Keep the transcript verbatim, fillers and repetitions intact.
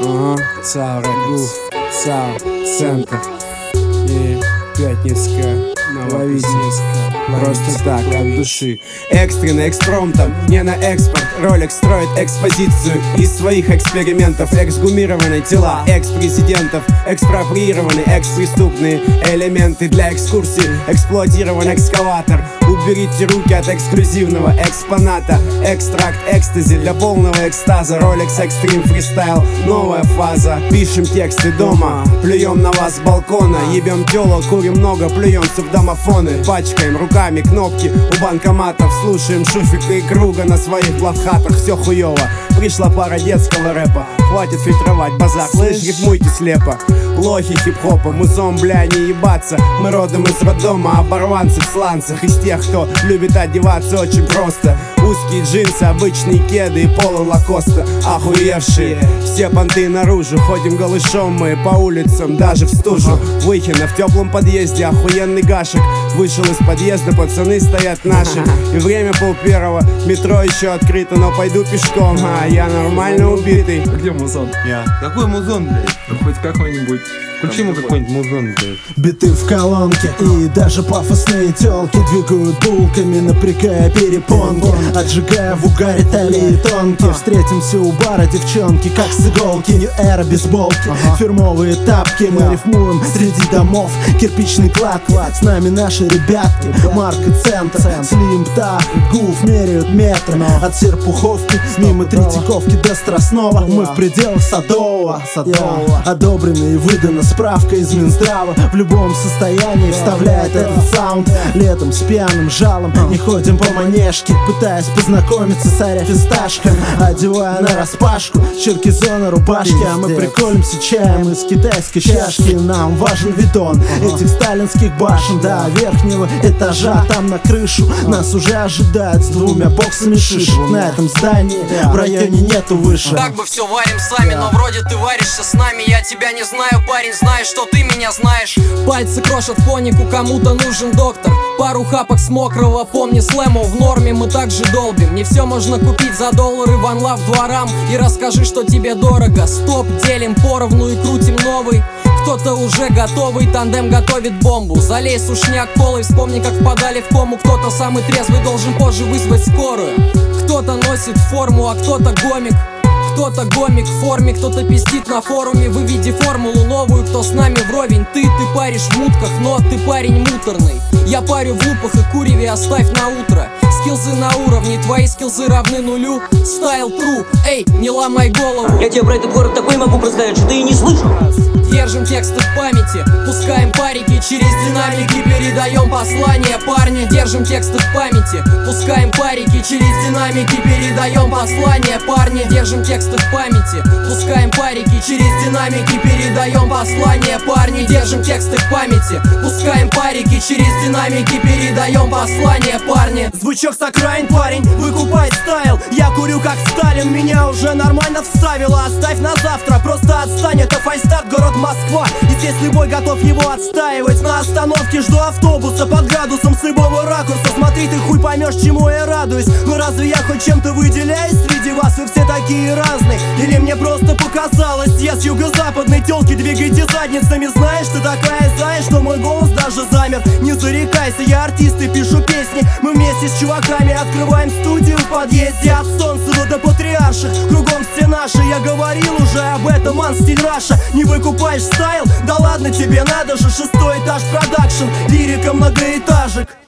Ага, ЦА Рекордс, ЦА Центр и Пятницкая. Ловите просто так, от души. Экстренно, экспромтом, не на экспорт. Rolex строит экспозицию из своих экспериментов. Эксгумированные тела экс-президентов, экспроприированы экс-преступные элементы для экскурсии. Эксплуатирован экскаватор. Уберите руки от эксклюзивного экспоната. Экстракт экстази для полного экстаза. Rolex Extreme Freestyle, новая фаза. Пишем тексты дома, плюем на вас с балкона. Ебем тело, курим много, плюемся в домофоны. Пачкаем руками кнопки у банкоматов. Слушаем Шуфика и Круга на своих главхатах. Все хуёво, пришла пара детского рэпа. Хватит фильтровать базар, слышь, рифмуйте слепо. Лохи хип-хопа, музон, бля, не ебаться. Мы родом из роддома, оборванцы в сланцах. Из тех, кто любит одеваться очень просто. Узкие джинсы, обычные кеды и поло лакоста. Охуевшие, все понты наружу. Ходим голышом мы по улицам, даже в стужу. Выхина в теплом подъезде, охуенный гашек. Вышел из подъезда, пацаны стоят наши. И время пол первого, метро еще открыто, но пойду пешком, а я нормально убитый. А где музон? Я. Какой музон, блядь? Ну хоть какой-нибудь. Включи ему какой-нибудь музон, блядь. Биты в колонке и даже пафосные тёлки двигают булками, напрягая перепонки, отжигая в угаре талии тонкие. Встретимся у бара, девчонки, как с иголки. Нью-эра, бейсболки, фирмовые тапки. Мы рифмуем среди домов, кирпичный клад. С нами наши ребятки, марка Центр. Слим, Птах, Гуф меряют метры. От Серпуховки мимо Третьяковки до Страстного. Мы в пределах Садового. Одобрено и выдано справка из Минздрава. В любом состоянии вставляет этот саунд. Летом с пьяным жалом не ходим по манежке, пытаясь познакомиться с аря-фисташками. Одевая на распашку черкизона рубашки. А мы приколимся чаем из китайской чашки. Нам важен видон этих сталинских башен до верхнего этажа. Там на крышу нас уже ожидают с двумя боксами шишек. На этом здании в районе нету выше. Как бы все варим сами, но вроде ты варишься с нами. Я тебя не знаю, парень, знаешь, что ты меня знаешь. Пальцы крошат фонику, кому-то нужен доктор. Пару хапок с мокрого, помни слэму в норме, мы также долбим. Не все можно купить за доллары, ван лав дворам. И расскажи, что тебе дорого. Стоп, делим поровну и крутим новый. Кто-то уже готовый, тандем готовит бомбу. Залей сушняк колой, вспомни, как впадали в кому. Кто-то самый трезвый должен позже вызвать скорую. Кто-то носит форму, а кто-то гомик. Кто-то гомик в форме, кто-то пиздит на форуме. Выведи формулу новую, кто с нами вровень. Ты, ты паришь в мутках, но ты парень муторный. Я парю в лупах и куреве оставь на утро. Скилзы на уровне, твои скилзы равны нулю. Стайл тру, эй, не ломай голову. Я тебе про этот город такой могу представить, что ты и не слышал. Держим тексты в памяти, пускаем парики через динамики, передаем послание, парни. Держим тексты в памяти, пускаем парики через динамики, передаем послание, парни. Держим тексты в памяти, пускаем парики через динамики, передаем послание, парни. Держим тексты в памяти, пускаем парики через динамики, передаем послание, парни. Звучок с окраин, парень, выкупай стайл. Я курю как Сталин, меня уже нормально вставило. Оставь на завтра, просто отстань, это файстарт, город Москва. И здесь любой готов его отстаивать. На остановке жду автобуса под градусом с любого ракурса. Смотри, ты хуй поймешь, чему я радуюсь. Но разве я хоть чем-то выделяюсь среди вас? Вы все такие разные. Или мне просто показалось? Я с юго-западной тёлки, двигайте задницами. Знаешь, ты такая зая, что мой голос даже замер. Не зарекайся, я артист и пишу песни. Мы вместе с чуваками открываем студию в подъезде. От Солнцева до Патриарших, кругом все наши. Я говорил уже об этом, ман, стиль Раша. Не выкупаешь стайл? Да ладно тебе, надо же, шестой этаж продакшн. Лирика многоэтажек.